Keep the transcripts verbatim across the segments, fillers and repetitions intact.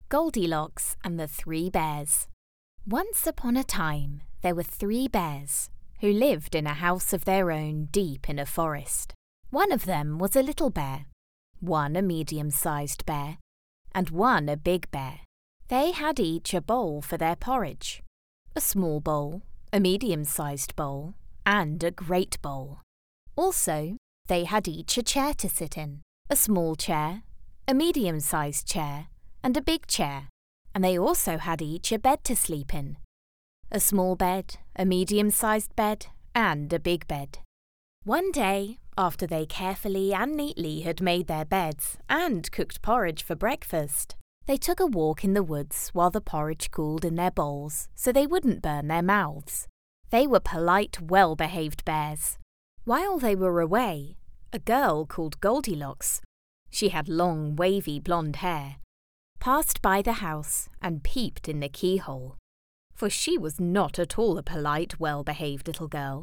Goldilocks and the Three Bears. Once upon a time, there were three bears who lived in a house of their own deep in a forest. One of them was a little bear, one a medium-sized bear, and one a big bear. They had each a bowl for their porridge, a small bowl, a medium-sized bowl, and a great bowl. Also, they had each a chair to sit in, a small chair, a medium-sized chair, and a big chair, and they also had each a bed to sleep in, a small bed, a medium-sized bed, and a big bed. One day, after they carefully and neatly had made their beds and cooked porridge for breakfast, they took a walk in the woods while the porridge cooled in their bowls so they wouldn't burn their mouths. They were polite, well-behaved bears. While they were away, a girl called Goldilocks, she had long, wavy blonde hair, passed by the house and peeped in the keyhole, for she was not at all a polite, well-behaved little girl.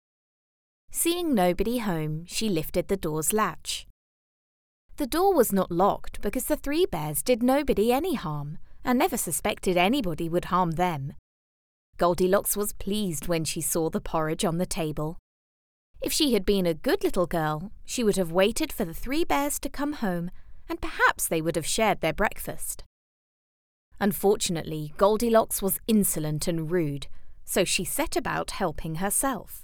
Seeing nobody home, she lifted the door's latch. The door was not locked because the three bears did nobody any harm and never suspected anybody would harm them. Goldilocks was pleased when she saw the porridge on the table. If she had been a good little girl, she would have waited for the three bears to come home, and perhaps they would have shared their breakfast. Unfortunately, Goldilocks was insolent and rude, so she set about helping herself.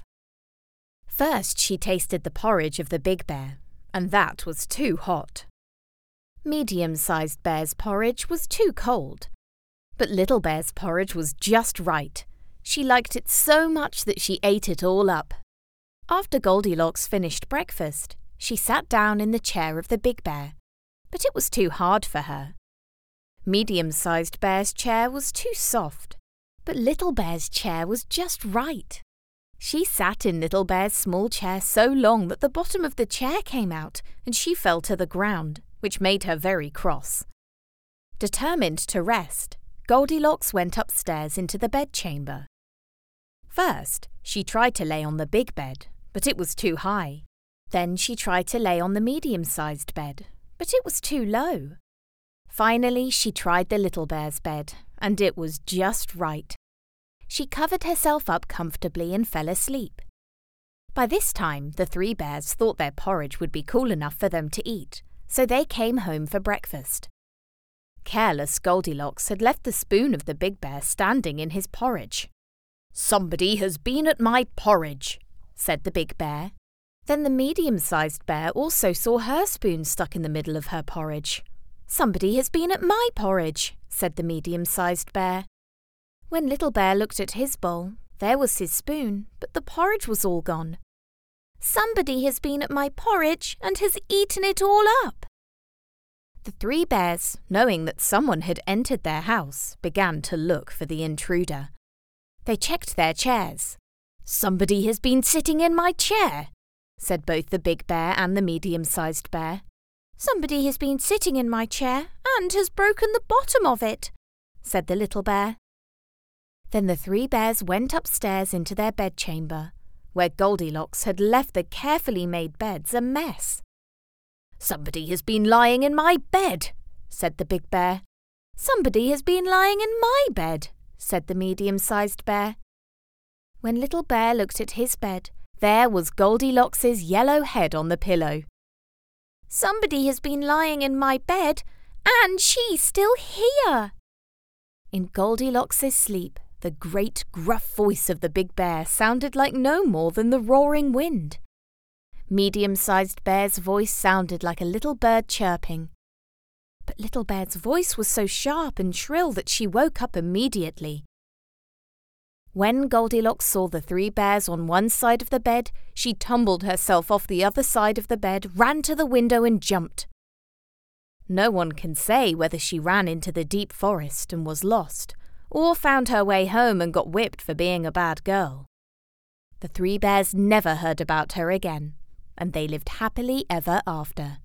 First, she tasted the porridge of the big bear, and that was too hot. Medium-sized bear's porridge was too cold, but Little Bear's porridge was just right. She liked it so much that she ate it all up. After Goldilocks finished breakfast, she sat down in the chair of the big bear, but it was too hard for her. Medium-sized bear's chair was too soft, but Little Bear's chair was just right. She sat in Little Bear's small chair so long that the bottom of the chair came out and she fell to the ground, which made her very cross. Determined to rest, Goldilocks went upstairs into the bedchamber. First, she tried to lay on the big bed, but it was too high. Then she tried to lay on the medium-sized bed, but it was too low. Finally, she tried the little bear's bed, and it was just right. She covered herself up comfortably and fell asleep. By this time, the three bears thought their porridge would be cool enough for them to eat, so they came home for breakfast. Careless Goldilocks had left the spoon of the big bear standing in his porridge. "Somebody has been at my porridge," said the big bear. Then the medium-sized bear also saw her spoon stuck in the middle of her porridge. "Somebody has been at my porridge," said the medium-sized bear. When Little Bear looked at his bowl, there was his spoon, but the porridge was all gone. "Somebody has been at my porridge and has eaten it all up." The three bears, knowing that someone had entered their house, began to look for the intruder. They checked their chairs. "Somebody has been sitting in my chair," said both the big bear and the medium-sized bear. "Somebody has been sitting in my chair and has broken the bottom of it," said the little bear. Then the three bears went upstairs into their bedchamber, where Goldilocks had left the carefully made beds a mess. "Somebody has been lying in my bed," said the big bear. "Somebody has been lying in my bed," said the medium-sized bear. When Little Bear looked at his bed, there was Goldilocks's yellow head on the pillow. "Somebody has been lying in my bed, and she's still here." In Goldilocks's sleep, the great gruff voice of the big bear sounded like no more than the roaring wind. Medium-sized bear's voice sounded like a little bird chirping. But Little Bear's voice was so sharp and shrill that she woke up immediately. When Goldilocks saw the three bears on one side of the bed, she tumbled herself off the other side of the bed, ran to the window and jumped. No one can say whether she ran into the deep forest and was lost, or found her way home and got whipped for being a bad girl. The three bears never heard about her again, and they lived happily ever after.